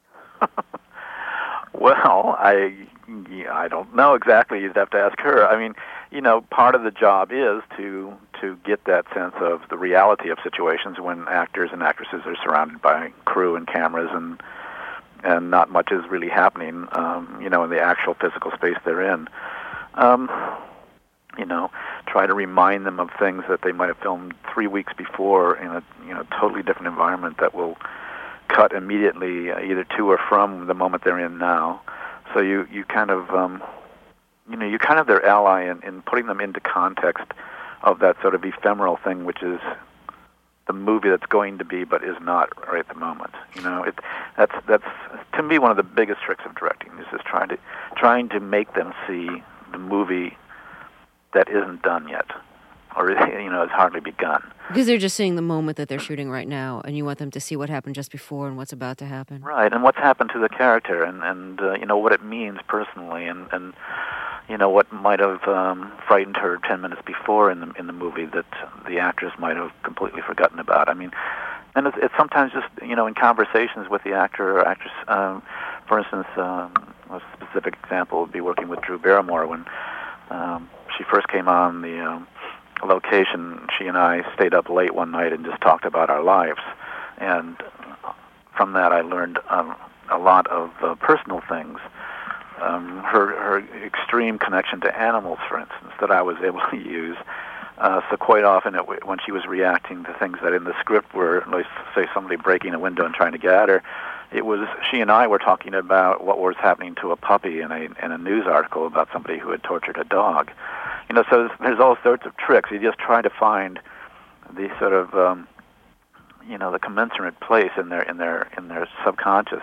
Well, I I don't know exactly. You'd have to ask her. I mean, you know, part of the job is to to get that sense of the reality of situations when actors and actresses are surrounded by crew and cameras and and not much is really happening, um, you know, in the actual physical space they're in. Um, you know, try to remind them of things that they might have filmed three weeks before in a you know totally different environment that will cut immediately, uh, either to or from the moment they're in now. So you you kind of um, you know you're kind of their ally in, in putting them into context of that sort of ephemeral thing, which is the movie that's going to be but is not right at the moment. You know, it that's that's to me one of the biggest tricks of directing is just trying to trying to make them see the movie that isn't done yet, or you know, has hardly begun. Because they're just seeing the moment that they're shooting right now, and you want them to see what happened just before and what's about to happen. Right, and what's happened to the character, and and uh, you know what it means personally, and and you know what might have um, frightened her ten minutes before in the in the movie that the actress might have completely forgotten about. I mean, and it's, it's sometimes just you know in conversations with the actor or actress. Um, for instance, um, a specific example would be working with Drew Barrymore when um, she first came on the um, location. She and I stayed up late one night and just talked about our lives, and from that I learned um, a lot of uh, personal things. Um, her her extreme connection to animals, for instance, that I was able to use. Uh, so quite often, it, when she was reacting to things that in the script were, like, say, somebody breaking a window and trying to get at her, it was she and I were talking about what was happening to a puppy in a in a news article about somebody who had tortured a dog. You know, so there's, there's all sorts of tricks. You just try to find the sort of um, you know the commensurate place in their in their in their subconscious,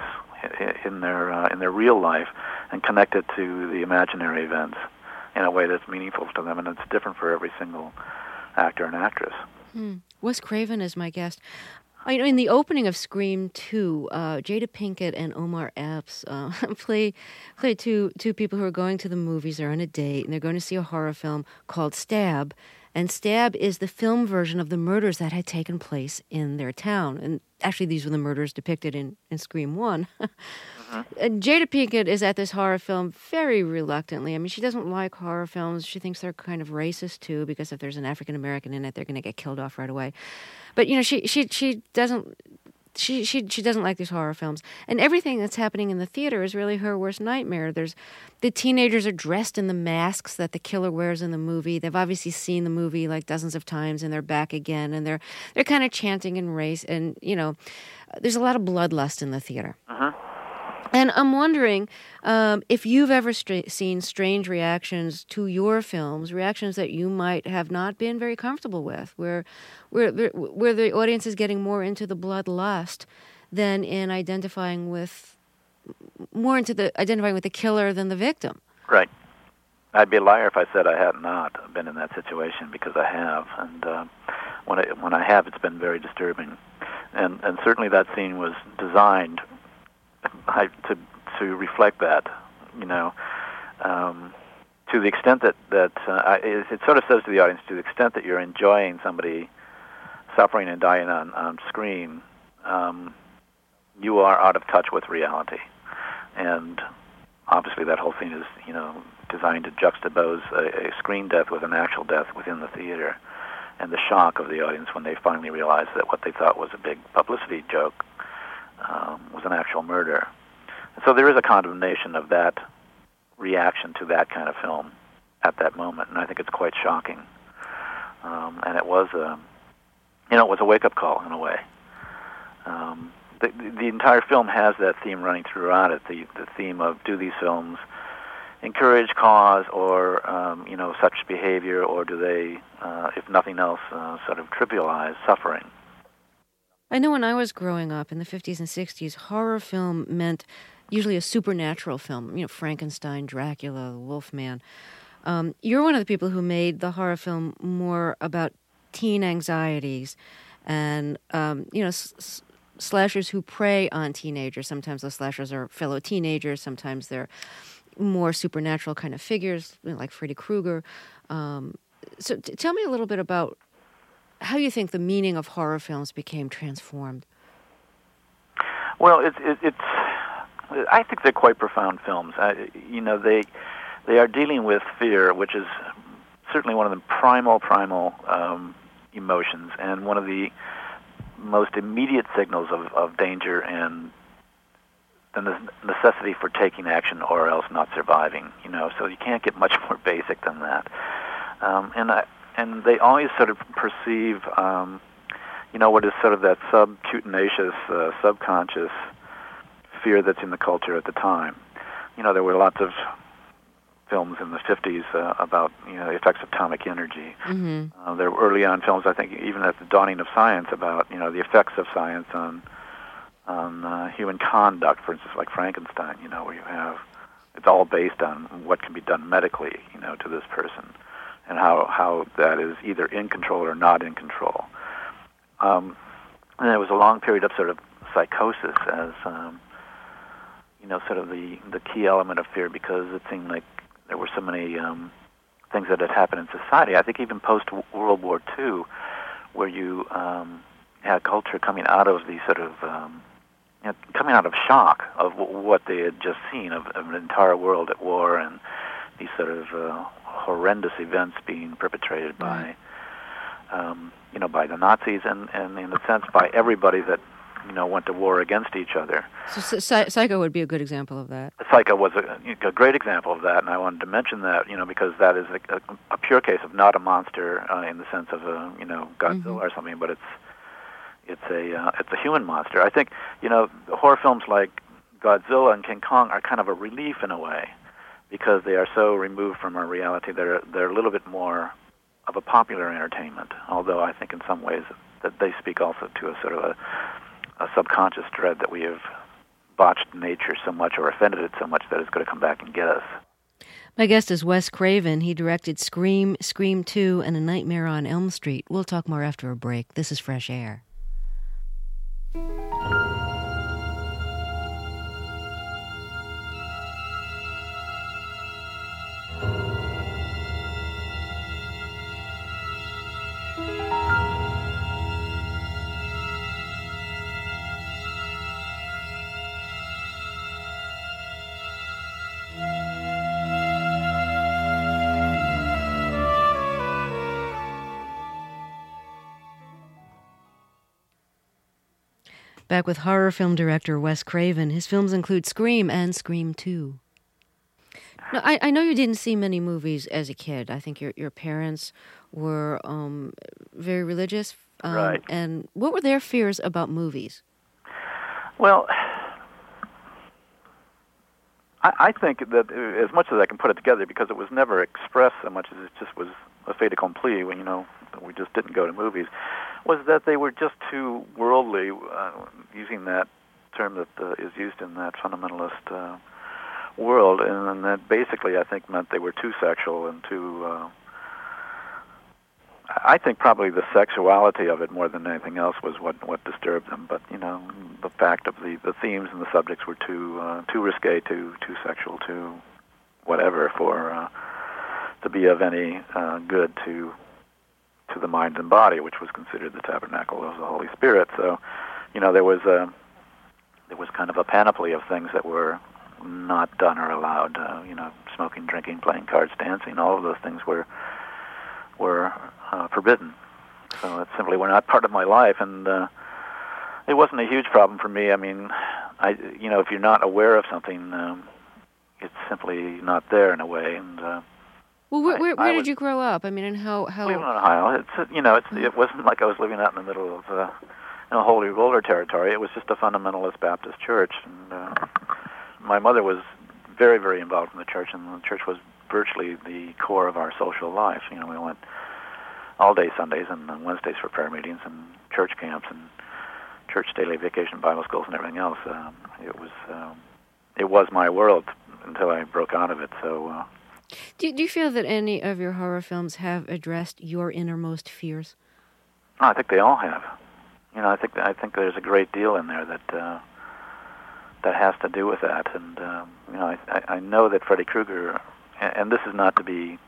in their uh, in their real life, and connect it to the imaginary events in a way that's meaningful to them, and it's different for every single actor and actress. Hmm. Wes Craven is my guest. I know in the opening of Scream two, uh, Jada Pinkett and Omar Epps uh, play play two two people who are going to the movies. They're on a date, and they're going to see a horror film called Stab. And Stab is the film version of the murders that had taken place in their town. And actually, these were the murders depicted in, in Scream one. Uh-huh. And Jada Pinkett is at this horror film very reluctantly. I mean, she doesn't like horror films. She thinks they're kind of racist, too, because if there's an African-American in it, they're going to get killed off right away. But, you know, she she she doesn't... She she she doesn't like these horror films, and everything that's happening in the theater is really her worst nightmare. There's the teenagers are dressed in the masks that the killer wears in the movie. They've obviously seen the movie like dozens of times, and they're back again, and they're they're kind of chanting in race, and you know, there's a lot of bloodlust in the theater. Uh-huh. And I'm wondering um, if you've ever stra- seen strange reactions to your films, reactions that you might have not been very comfortable with, where, where, where the audience is getting more into the bloodlust than in identifying with, more into the identifying with the killer than the victim. Right. I'd be a liar if I said I had not been in that situation, because I have, and uh, when I when I have, it's been very disturbing, and and certainly that scene was designed I, to to reflect that, you know, um, to the extent that that uh, I, it, it sort of says to the audience, to the extent that you're enjoying somebody suffering and dying on on screen, um, you are out of touch with reality, and obviously that whole thing is, you know, designed to juxtapose a, a screen death with an actual death within the theater, and the shock of the audience when they finally realize that what they thought was a big publicity joke Um, was an actual murder. So there is a condemnation of that reaction to that kind of film at that moment, and I think it's quite shocking. Um, and it was a, you know, it was a wake-up call in a way. Um, the, the entire film has that theme running throughout it, the, the theme of, do these films encourage cause or, um, you know, such behavior, or do they, uh, if nothing else, uh, sort of trivialize suffering? I know when I was growing up in the fifties and sixties, horror film meant usually a supernatural film, you know, Frankenstein, Dracula, the Wolfman. Um, you're one of the people who made the horror film more about teen anxieties and, um, you know, s- s- slashers who prey on teenagers. Sometimes those slashers are fellow teenagers. Sometimes they're more supernatural kind of figures, you know, like Freddy Krueger. Um, so t- tell me a little bit about how you think the meaning of horror films became transformed. Well, it's it, it's. I think they're quite profound films. I, you know, they they are dealing with fear, which is certainly one of the primal, primal um, emotions, and one of the most immediate signals of, of danger and the necessity for taking action or else not surviving. You know, so you can't get much more basic than that. Um, and I, and they always sort of perceive, um, you know, what is sort of that subcutaneous, uh, subconscious fear that's in the culture at the time. You know, there were lots of films in the fifties uh, about, you know, the effects of atomic energy. Mm-hmm. Uh, there were early on films, I think, even at the dawning of science, about, you know, the effects of science on on uh, human conduct, for instance, like Frankenstein, you know, where you have, it's all based on what can be done medically, you know, to this person, and how, how that is either in control or not in control. Um, and there was a long period of sort of psychosis as, um, you know, sort of the, the key element of fear, because it seemed like there were so many um, things that had happened in society. I think even post-World War Two, where you um, had culture coming out of the sort of, um, you know, coming out of shock of w- what they had just seen, of, of an entire world at war and these sort of uh, horrendous events being perpetrated by, um, you know, by the Nazis and, and in a sense by everybody that, you know, went to war against each other. So, so Psycho would be a good example of that. Psycho was a, a great example of that, and I wanted to mention that, you know, because that is a, a, a pure case of not a monster uh, in the sense of a, you know, Godzilla mm-hmm. or something, but it's it's a uh, it's a human monster. I think, you know, horror films like Godzilla and King Kong are kind of a relief in a way, because they are so removed from our reality. They're they're a little bit more of a popular entertainment, although I think in some ways that they speak also to a sort of a a subconscious dread that we have botched nature so much or offended it so much that it's going to come back and get us. My guest is Wes Craven. He directed Scream, Scream two, and A Nightmare on Elm Street. We'll talk more after a break. This is Fresh Air. Back with horror film director Wes Craven. His films include Scream and Scream two. Now, I, I know you didn't see many movies as a kid. I think your your parents were um, very religious. Um, right. And what were their fears about movies? Well, I, I think that as much as I can put it together, because it was never expressed so much as it just was a fait accompli, when, you know, we just didn't go to movies, was that they were just too worldly, uh, using that term that uh, is used in that fundamentalist uh, world, and, and that basically I think meant they were too sexual and too, uh, I think probably the sexuality of it more than anything else was what, what disturbed them, but, you know, the fact of the, the themes and the subjects were too uh, too risque, too, too sexual, too whatever for, uh, to be of any uh, good to to the mind and body, which was considered the tabernacle of the Holy Spirit. So, you know, there was a there was kind of a panoply of things that were not done or allowed. Uh, you know, smoking, drinking, playing cards, dancing. All of those things were were uh, forbidden. So it simply were not part of my life, and uh, it wasn't a huge problem for me. I mean, I you know, if you're not aware of something, um, it's simply not there in a way, and. Uh, Well, where, where, where I did was, you grow up? I mean, and how... how... Cleveland, Ohio. It's, you know, it's, it wasn't like I was living out in the middle of uh, you know, Holy Roller territory. It was just a fundamentalist Baptist church. And uh, my mother was very, very involved in the church, and the church was virtually the core of our social life. You know, we went all day Sundays and uh, Wednesdays for prayer meetings and church camps and church daily vacation Bible schools and everything else. Um, it was um, it was my world until I broke out of it. So... Uh, Do, do you feel that any of your horror films have addressed your innermost fears? Oh, I think they all have. You know, I think I think there's a great deal in there that uh, that has to do with that. And um, you know, I, I know that Freddy Krueger, and, and this is not to be,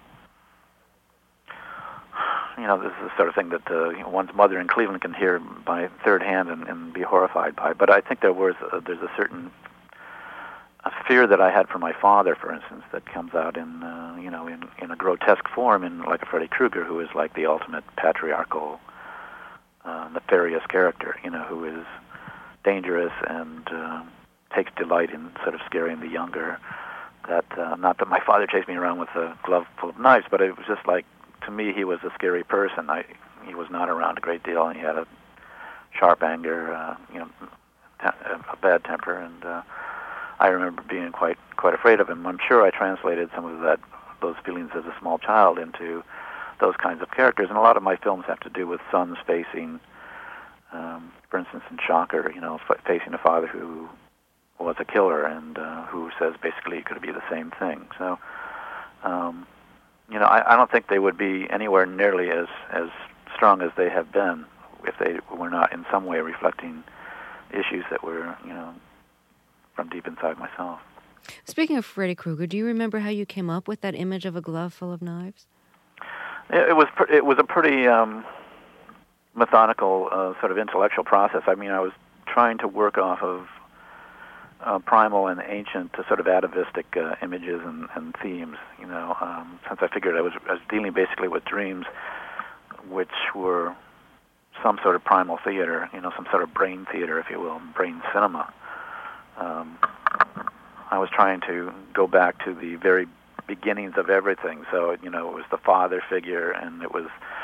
you know, this is the sort of thing that uh, you know, one's mother in Cleveland can hear by third hand and, and be horrified by. But I think there was a, there's a certain a fear that I had for my father, for instance, that comes out in, uh, you know, in, in a grotesque form in like a Freddy Krueger, who is like the ultimate patriarchal, uh, nefarious character, you know, who is dangerous and uh, takes delight in sort of scaring the younger. That uh, not that my father chased me around with a glove full of knives, but it was just like, to me, he was a scary person. I, he was not around a great deal, and he had a sharp anger, uh, you know, a bad temper, and uh, I remember being quite quite afraid of him. I'm sure I translated some of that those feelings as a small child into those kinds of characters, and a lot of my films have to do with sons facing, um, for instance, in Shocker, you know, f- facing a father who was a killer and uh, who says basically it could be the same thing. So, um, you know, I, I don't think they would be anywhere nearly as as strong as they have been if they were not in some way reflecting issues that were, you know, from deep inside myself. Speaking of Freddy Krueger, do you remember how you came up with that image of a glove full of knives? It, it was pr- it was a pretty um, methodical uh, sort of intellectual process. I mean, I was trying to work off of uh, primal and ancient to sort of atavistic uh, images and, and themes. You know, um, since I figured I was, I was dealing basically with dreams, which were some sort of primal theater, you know, some sort of brain theater, if you will, brain cinema. Um, I was trying to go back to the very beginnings of everything. So, you know, it was the father figure, and it was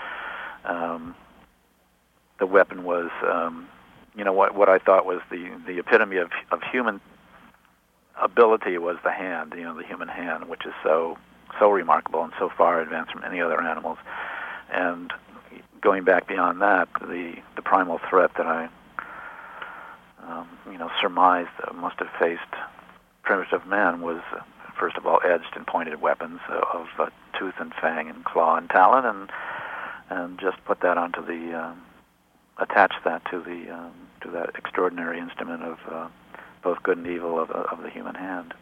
um, the weapon was, um, you know, what what I thought was the, the epitome of of human ability was the hand, you know, the human hand, which is so so remarkable and so far advanced from any other animals. And going back beyond that, the the primal threat that I, um, you know, surmised that must have faced primitive man was, uh, first of all, edged and pointed weapons uh, of uh, tooth and fang and claw and talon, and and just put that onto the, um, attach that to the um, to that extraordinary instrument of uh, both good and evil of, of the human hand.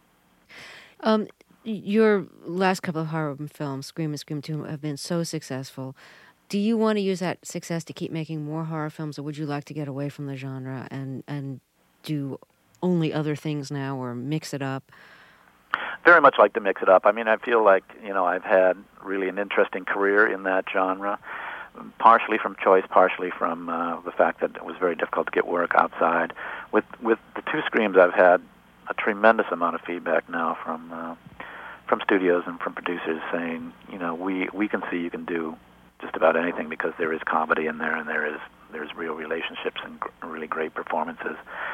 Um, your last couple of horror films, Scream and Scream two, have been so successful. Do you want to use that success to keep making more horror films, or would you like to get away from the genre and, and do only other things now, or mix it up? Very much like to mix it up. I mean, I feel like, you know, I've had really an interesting career in that genre, partially from choice, partially from uh, the fact that it was very difficult to get work outside. With with the two Screams, I've had a tremendous amount of feedback now from uh, from studios and from producers saying, you know, we, we can see you can do just about anything because there is comedy in there, and there is there's real relationships and gr- really great performances.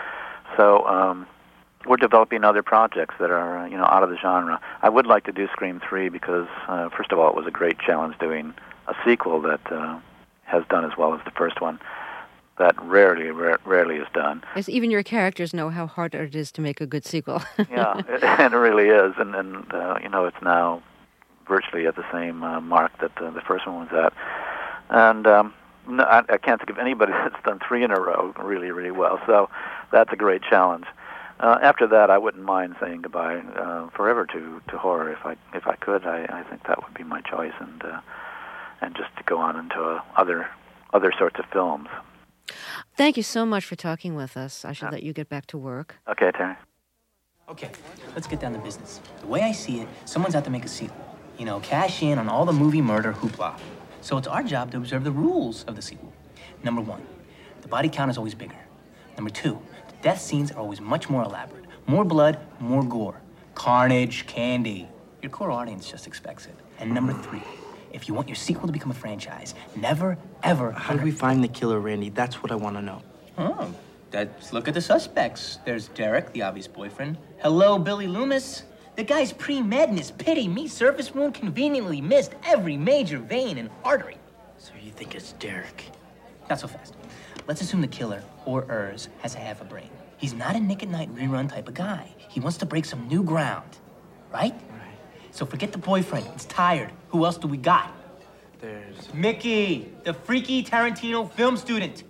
So um, we're developing other projects that are, you know, out of the genre. I would like to do Scream three because, uh, first of all, it was a great challenge doing a sequel that uh, has done as well as the first one. That rarely, ra- rarely is done. As even your characters know how hard it is to make a good sequel. Yeah, it, and it really is. And, and uh, you know, it's now virtually at the same uh, mark that uh, the first one was at. And um, no, I, I can't think of anybody that's done three in a row really, really well. So that's a great challenge. Uh, after that, I wouldn't mind saying goodbye uh, forever to, to horror. If I if I could, I, I think that would be my choice, and uh, and just to go on into uh, other other sorts of films. Thank you so much for talking with us. I should uh, let you get back to work. Okay, Terry. Okay, let's get down to business. The way I see it, someone's out to make a sequel. You know, cash in on all the movie murder hoopla. So it's our job to observe the rules of the sequel. Number one, the body count is always bigger. Number two, the death scenes are always much more elaborate. More blood, more gore. Carnage, candy. Your core audience just expects it. And number three, if you want your sequel to become a franchise, never, ever... How do we find the killer, Randy? That's what I want to know. Oh, let's look at the suspects. There's Derek, the obvious boyfriend. Hello, Billy Loomis. The guy's pre-med in his pity me surface wound conveniently missed every major vein and artery. So you think it's Derek? Not so fast. Let's assume the killer, or Urs, has a half a brain. He's not a Nick at Night rerun type of guy. He wants to break some new ground, right? Right. So forget the boyfriend. It's tired. Who else do we got? There's... Mickey, the freaky Tarantino film student.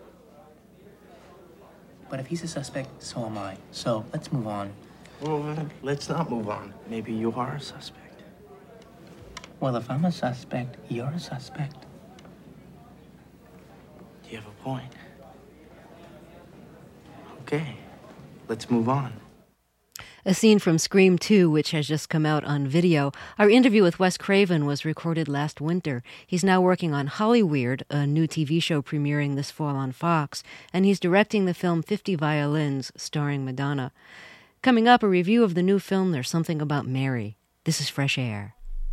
But if he's a suspect, so am I. So let's move on. Well, let's not move on. Maybe you are a suspect. Well, if I'm a suspect, you're a suspect. You have a point. Okay, let's move on. A scene from Scream two, which has just come out on video. Our interview with Wes Craven was recorded last winter. He's now working on Hollyweird, a new T V show premiering this fall on Fox, and he's directing the film Fifty Violins, starring Madonna. Coming up, a review of the new film There's Something About Mary. This is Fresh Air.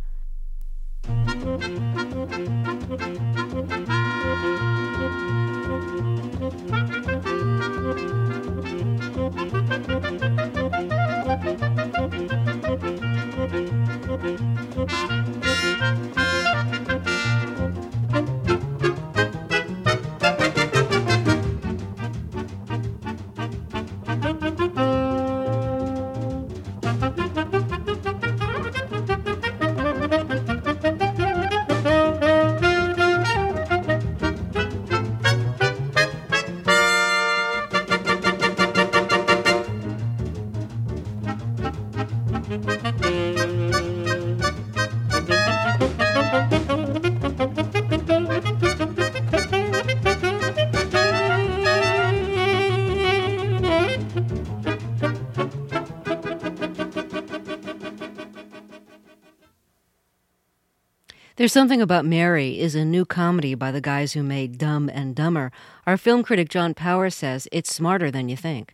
There's Something About Mary is a new comedy by the guys who made Dumb and Dumber. Our film critic John Powers says it's smarter than you think.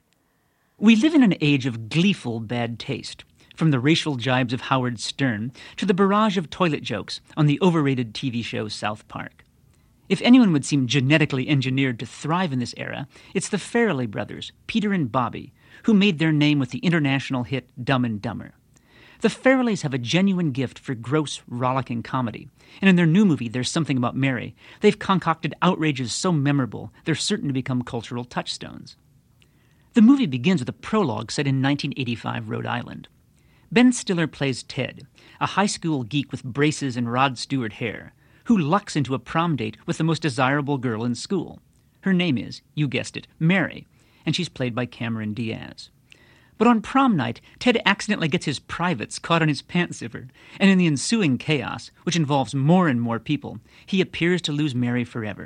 We live in an age of gleeful bad taste, from the racial jibes of Howard Stern to the barrage of toilet jokes on the overrated T V show South Park. If anyone would seem genetically engineered to thrive in this era, it's the Farrelly brothers, Peter and Bobby, who made their name with the international hit Dumb and Dumber. The Farrellys have a genuine gift for gross, rollicking comedy, and in their new movie, There's Something About Mary, they've concocted outrages so memorable they're certain to become cultural touchstones. The movie begins with a prologue set in nineteen eighty-five Rhode Island. Ben Stiller plays Ted, a high school geek with braces and Rod Stewart hair, who lucks into a prom date with the most desirable girl in school. Her name is, you guessed it, Mary, and she's played by Cameron Diaz. But on prom night, Ted accidentally gets his privates caught on his pant zipper, and in the ensuing chaos, which involves more and more people, he appears to lose Mary forever.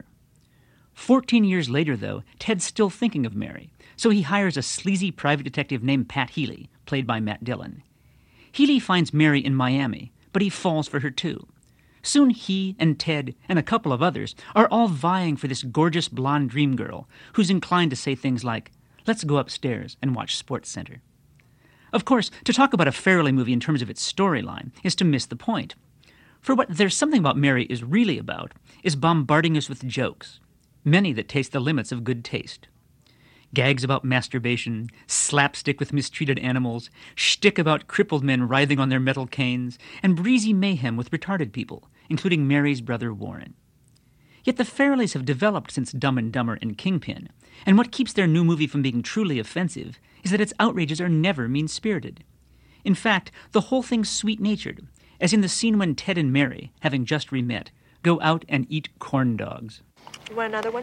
Fourteen years later, though, Ted's still thinking of Mary, so he hires a sleazy private detective named Pat Healy, played by Matt Dillon. Healy finds Mary in Miami, but he falls for her too. Soon he and Ted and a couple of others are all vying for this gorgeous blonde dream girl who's inclined to say things like, "Let's go upstairs and watch SportsCenter." Of course, to talk about a Farrelly movie in terms of its storyline is to miss the point. For what There's Something About Mary is really about is bombarding us with jokes, many that taste the limits of good taste. Gags about masturbation, slapstick with mistreated animals, shtick about crippled men writhing on their metal canes, and breezy mayhem with retarded people, including Mary's brother Warren. Yet the Farrellys have developed since Dumb and Dumber and Kingpin, and what keeps their new movie from being truly offensive is that its outrages are never mean-spirited. In fact, the whole thing's sweet-natured, as in the scene when Ted and Mary, having just re-met, go out and eat corn dogs. You want another one?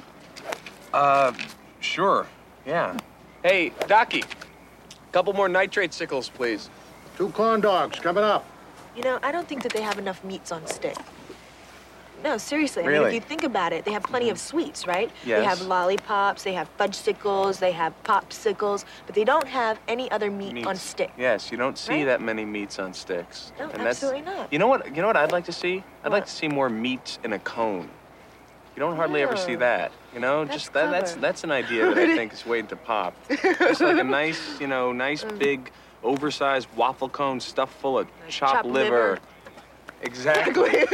Uh, sure, yeah. Hey, Docky, couple more nitrate sickles, please. Two corn dogs coming up. You know, I don't think that they have enough meats on stick. No, seriously. I Really? mean, if you think about it, they have plenty of sweets, right? Yes. They have lollipops, they have fudgesicles, they have popsicles, but they don't have any other meat Meats. on stick. Yes, you don't see Right? that many meats on sticks. No, and absolutely that's, not. You know what? You know what I'd like to see? I'd like What? to see more meat in a cone. You don't hardly ever see Oh. that. You know, That's just that, that's clever. that's an idea that I think is waiting to pop. Just like a nice, you know, nice Mm. big, oversized waffle cone stuffed full of chopped, chopped liver. liver. Exactly.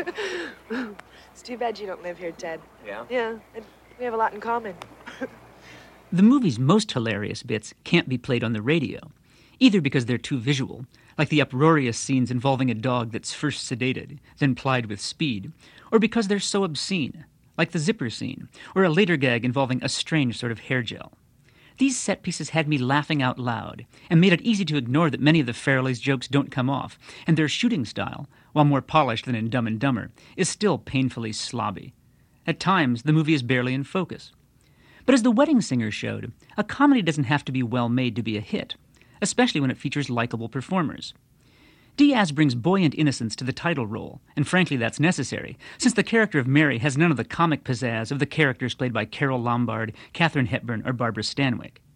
It's too bad you don't live here, Ted. Yeah? Yeah, and we have a lot in common. The movie's most hilarious bits can't be played on the radio, either because they're too visual, like the uproarious scenes involving a dog that's first sedated, then plied with speed, or because they're so obscene, like the zipper scene, or a later gag involving a strange sort of hair gel. These set pieces had me laughing out loud, and made it easy to ignore that many of the Farrellys' jokes don't come off, and their shooting style, while more polished than in Dumb and Dumber, is still painfully slobby. At times, the movie is barely in focus. But as The Wedding Singer showed, a comedy doesn't have to be well-made to be a hit, especially when it features likable performers. Diaz brings buoyant innocence to the title role, and frankly that's necessary, since the character of Mary has none of the comic pizzazz of the characters played by Carole Lombard, Katharine Hepburn, or Barbara Stanwyck.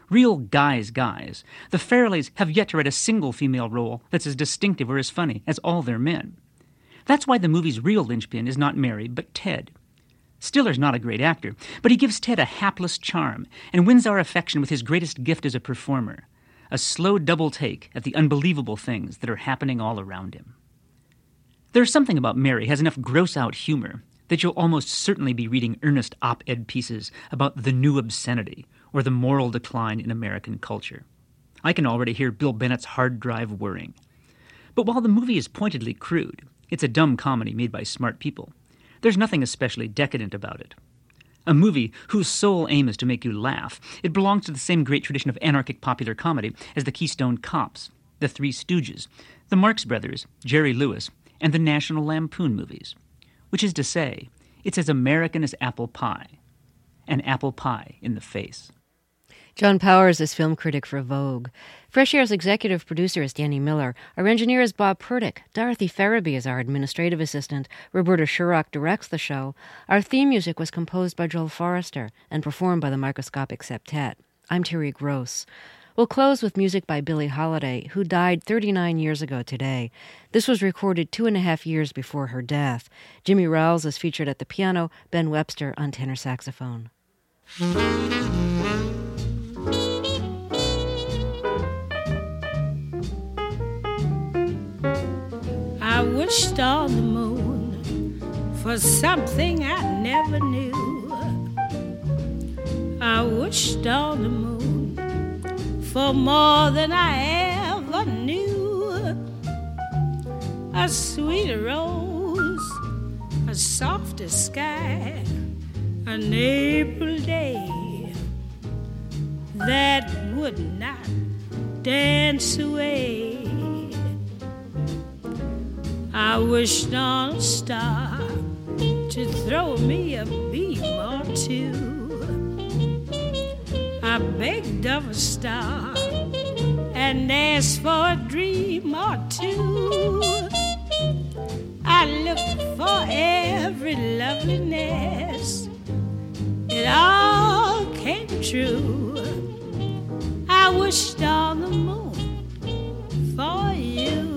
Real guys' guys. The Farrellys have yet to write a single female role that's as distinctive or as funny as all their men. That's why the movie's real linchpin is not Mary, but Ted. Stiller's not a great actor, but he gives Ted a hapless charm and wins our affection with his greatest gift as a performer, a slow double take at the unbelievable things that are happening all around him. There's something about Mary has enough gross-out humor that you'll almost certainly be reading earnest op-ed pieces about the new obscenity or the moral decline in American culture. I can already hear Bill Bennett's hard drive whirring. But while the movie is pointedly crude, it's a dumb comedy made by smart people. There's nothing especially decadent about it. A movie whose sole aim is to make you laugh, it belongs to the same great tradition of anarchic popular comedy as the Keystone Cops, the Three Stooges, the Marx Brothers, Jerry Lewis, and the National Lampoon movies. Which is to say, it's as American as apple pie. An apple pie in the face. John Powers is film critic for Vogue. Fresh Air's executive producer is Danny Miller. Our engineer is Bob Purdick. Dorothy Farabee is our administrative assistant. Roberta Shurock directs the show. Our theme music was composed by Joel Forrester and performed by the Microscopic Septet. I'm Terry Gross. We'll close with music by Billie Holiday, who died thirty-nine years ago today. This was recorded two and a half years before her death. Jimmy Rowles is featured at the piano, Ben Webster on tenor saxophone. I wished on the moon for something I never knew. I wished on the moon for more than I ever knew. A sweeter rose, a softer sky, an April day that would not dance away. I wished on a star to throw me a beam or two. I begged of a star and asked for a dream or two. I looked for every loveliness. It all came true. I wished on the moon for you.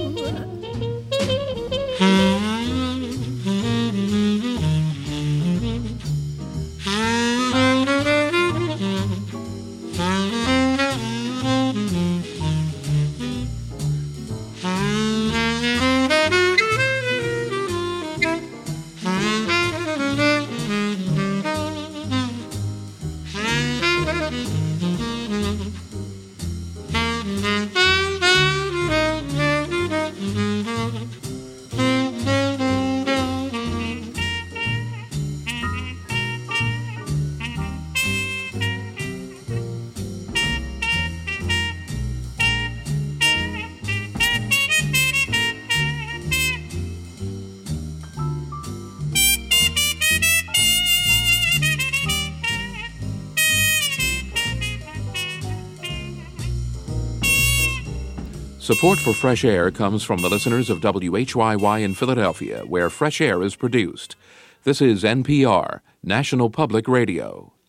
Support for Fresh Air comes from the listeners of W H Y Y in Philadelphia, where Fresh Air is produced. This is N P R, National Public Radio.